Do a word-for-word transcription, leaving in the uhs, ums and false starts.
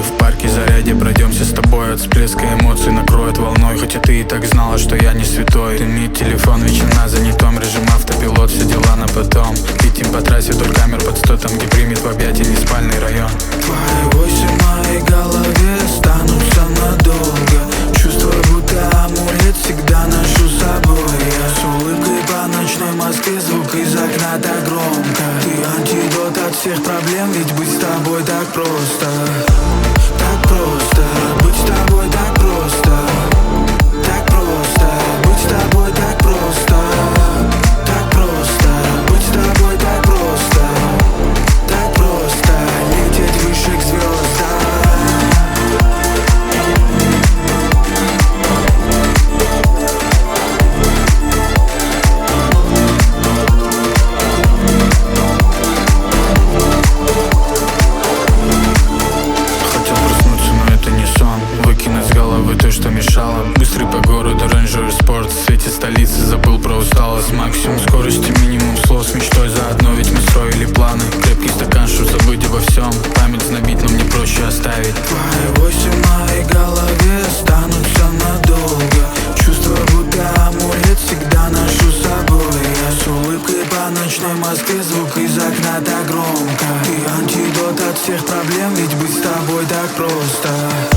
в парке заряде, пройдемся с тобой от всплеска эмоций, накроет волной. Хотя ты и так знала, что я не святой. Дымит телефон вечно на занятом, режим автопилот, все дела на потом. Летим по трассе вдоль камер под сто, там где примет в объятия не спальный район. Твои войсы в моей голове останутся надолго. Чувство, будто амулет всегда ношу с собой. Я с улыбкой по ночной Москве, звук из окна так громко. Ты антидот от всех проблем, ведь быть с тобой так просто. Так просто, быть с тобой так просто. Так просто, быть с тобой так просто. Так просто, быть с тобой так просто. Так просто, лететь выше к звездам. Выкинуть с головы то, что мешало. Быстрый по городу Range Rover Sport. В свете столицы забыл про усталость. Максимум скорости, минимум слов. С мечтой заодно, ведь мы строили планы. Крепкий стакан, чтоб забыть обо всем. Память знобит, но мне проще оставить. Твои войсы в моей голове останутся надолго. Чувство, будто амулет всегда ношу с собой. Я с улыбкой по ночной Москве, звук из окна так громко. Ты антидот от всех проблем, ведь быть с тобой так просто.